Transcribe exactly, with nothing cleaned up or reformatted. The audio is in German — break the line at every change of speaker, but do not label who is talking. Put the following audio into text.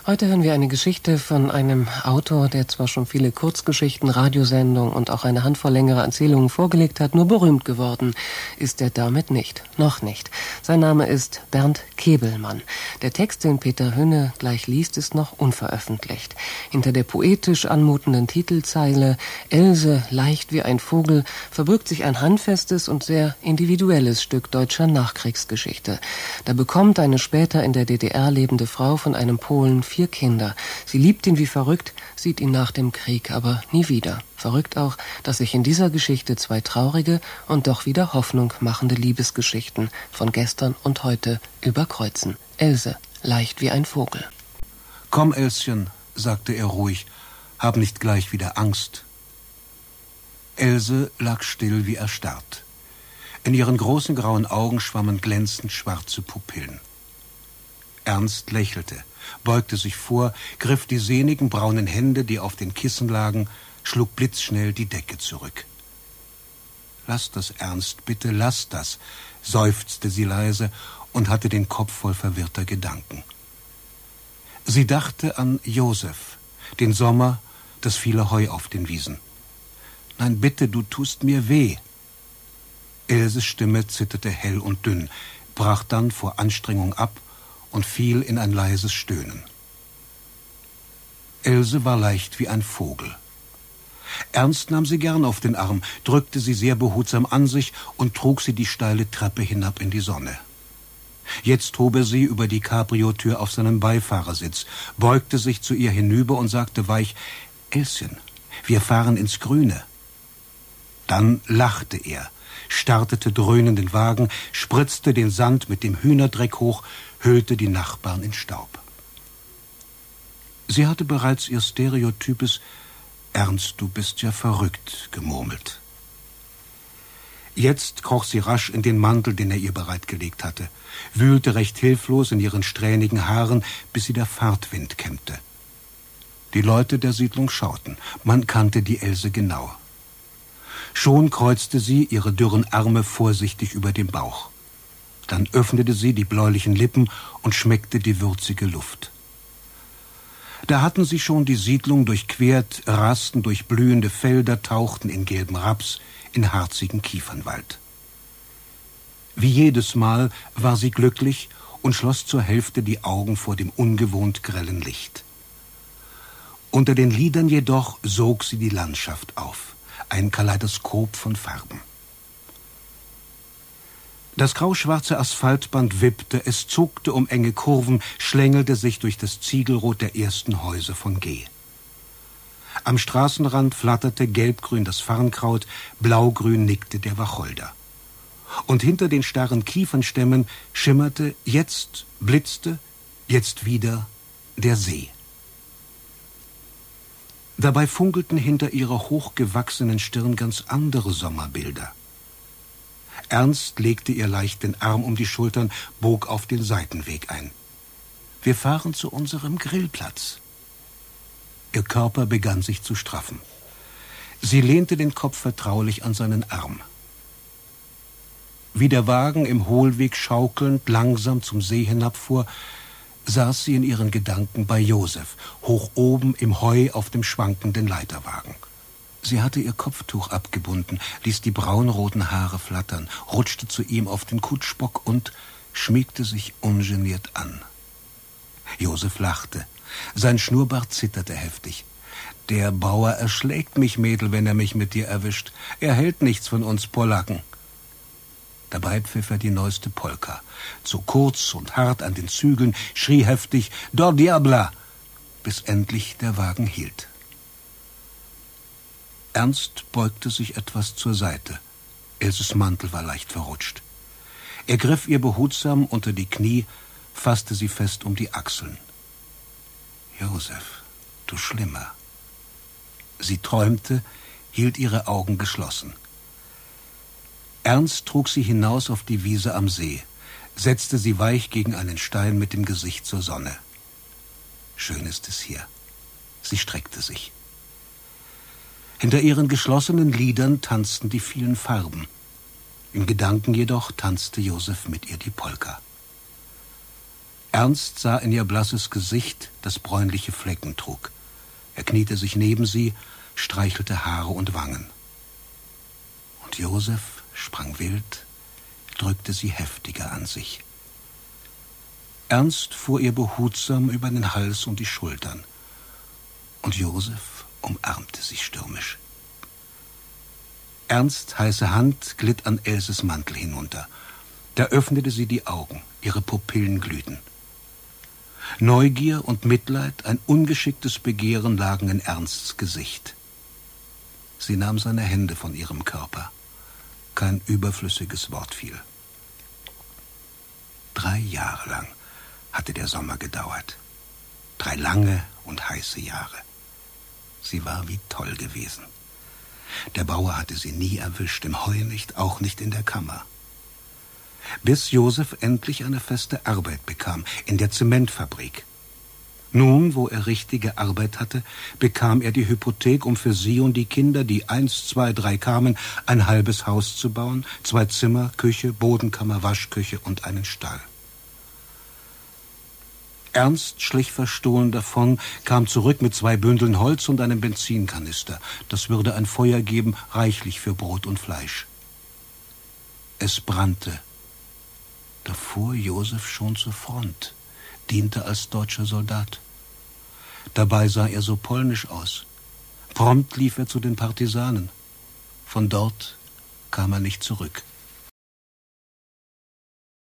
Heute hören wir eine Geschichte von einem Autor, der zwar schon viele Kurzgeschichten, Radiosendungen und auch eine Handvoll längerer Erzählungen vorgelegt hat, nur berühmt geworden ist er damit nicht. Noch nicht. Sein Name ist Bernd Kebelmann. Der Text, den Peter Hünne gleich liest, ist noch unveröffentlicht. Hinter der poetisch anmutenden Titelzeile »Else, leicht wie ein Vogel« verbirgt sich ein handfestes und sehr individuelles Stück deutscher Nachkriegsgeschichte. Da bekommt eine später in der D D R lebende Frau von einem Polen vier Kinder. Sie liebt ihn wie verrückt, sieht ihn nach dem Krieg aber nie wieder. Verrückt auch, dass sich in dieser Geschichte zwei traurige und doch wieder Hoffnung machende Liebesgeschichten von gestern und heute überkreuzen. Else, leicht wie ein Vogel.
»Komm, Elschen«, sagte er ruhig, »hab nicht gleich wieder Angst.« Else lag still wie erstarrt. In ihren großen grauen Augen schwammen glänzend schwarze Pupillen. Ernst lächelte, beugte sich vor, griff die sehnigen braunen Hände, die auf den Kissen lagen, schlug blitzschnell die Decke zurück. »Lass das, Ernst, bitte lass das«, seufzte sie leise und hatte den Kopf voll verwirrter Gedanken. Sie dachte an Josef, den Sommer, das viele Heu auf den Wiesen. »Nein, bitte, du tust mir weh.« Elses Stimme zitterte hell und dünn, brach dann vor Anstrengung ab und fiel in ein leises Stöhnen. Else war leicht wie ein Vogel. Ernst nahm sie gern auf den Arm, drückte sie sehr behutsam an sich und trug sie die steile Treppe hinab in die Sonne. Jetzt hob er sie über die Cabriotür auf seinem Beifahrersitz, beugte sich zu ihr hinüber und sagte weich, »Elschen, wir fahren ins Grüne.« Dann lachte er, startete dröhnend den Wagen, spritzte den Sand mit dem Hühnerdreck hoch, hüllte die Nachbarn in Staub. Sie hatte bereits ihr stereotypes »Ernst, du bist ja verrückt« gemurmelt. Jetzt kroch sie rasch in den Mantel, den er ihr bereitgelegt hatte, wühlte recht hilflos in ihren strähnigen Haaren, bis sie der Fahrtwind kämmte. Die Leute der Siedlung schauten, man kannte die Else genau. Schon kreuzte sie ihre dürren Arme vorsichtig über dem Bauch. Dann öffnete sie die bläulichen Lippen und schmeckte die würzige Luft. Da hatten sie schon die Siedlung durchquert, rasten durch blühende Felder, tauchten in gelben Raps, in harzigen Kiefernwald. Wie jedes Mal war sie glücklich und schloss zur Hälfte die Augen vor dem ungewohnt grellen Licht. Unter den Lidern jedoch sog sie die Landschaft auf, ein Kaleidoskop von Farben. Das grauschwarze Asphaltband wippte, es zuckte um enge Kurven, schlängelte sich durch das Ziegelrot der ersten Häuser von G. Am Straßenrand flatterte gelbgrün das Farnkraut, blaugrün nickte der Wacholder. Und hinter den starren Kiefernstämmen schimmerte, jetzt blitzte, jetzt wieder der See. Dabei funkelten hinter ihrer hochgewachsenen Stirn ganz andere Sommerbilder. Ernst legte ihr leicht den Arm um die Schultern, bog auf den Seitenweg ein. »Wir fahren zu unserem Grillplatz.« Ihr Körper begann sich zu straffen. Sie lehnte den Kopf vertraulich an seinen Arm. Wie der Wagen im Hohlweg schaukelnd langsam zum See hinabfuhr, saß sie in ihren Gedanken bei Josef, hoch oben im Heu auf dem schwankenden Leiterwagen. Sie hatte ihr Kopftuch abgebunden, ließ die braunroten Haare flattern, rutschte zu ihm auf den Kutschbock und schmiegte sich ungeniert an. Josef lachte. Sein Schnurrbart zitterte heftig. »Der Bauer erschlägt mich, Mädel, wenn er mich mit dir erwischt. Er hält nichts von uns Polacken.« Dabei pfiff er die neueste Polka. Zu kurz und hart an den Zügeln, schrie heftig »Do diabla!«, bis endlich der Wagen hielt. Ernst beugte sich etwas zur Seite. Elses Mantel war leicht verrutscht. Er griff ihr behutsam unter die Knie, fasste sie fest um die Achseln. »Josef, du Schlimmer.« Sie träumte, hielt ihre Augen geschlossen. Ernst trug sie hinaus auf die Wiese am See, setzte sie weich gegen einen Stein mit dem Gesicht zur Sonne. »Schön ist es hier.« Sie streckte sich. Hinter ihren geschlossenen Lidern tanzten die vielen Farben. Im Gedanken jedoch tanzte Josef mit ihr die Polka. Ernst sah in ihr blasses Gesicht, das bräunliche Flecken trug. Er kniete sich neben sie, streichelte Haare und Wangen. Und Josef sprang wild, drückte sie heftiger an sich. Ernst fuhr ihr behutsam über den Hals und die Schultern. Und Josef umarmte sie stürmisch. Ernst heiße Hand glitt an Elses Mantel hinunter. Da öffnete sie die Augen, ihre Pupillen glühten. Neugier und Mitleid, ein ungeschicktes Begehren lagen in Ernsts Gesicht. Sie nahm seine Hände von ihrem Körper. Kein überflüssiges Wort fiel. Drei Jahre lang hatte der Sommer gedauert. Drei lange und heiße Jahre. Sie war wie toll gewesen. Der Bauer hatte sie nie erwischt, im Heu nicht, auch nicht in der Kammer. Bis Josef endlich eine feste Arbeit bekam, in der Zementfabrik. Nun, wo er richtige Arbeit hatte, bekam er die Hypothek, um für sie und die Kinder, die eins, zwei, drei kamen, ein halbes Haus zu bauen, zwei Zimmer, Küche, Bodenkammer, Waschküche und einen Stall. Ernst schlich verstohlen davon, kam zurück mit zwei Bündeln Holz und einem Benzinkanister. Das würde ein Feuer geben, reichlich für Brot und Fleisch. Es brannte. Da fuhr Josef schon zur Front, diente als deutscher Soldat. Dabei sah er so polnisch aus. Prompt lief er zu den Partisanen. Von dort kam er nicht zurück.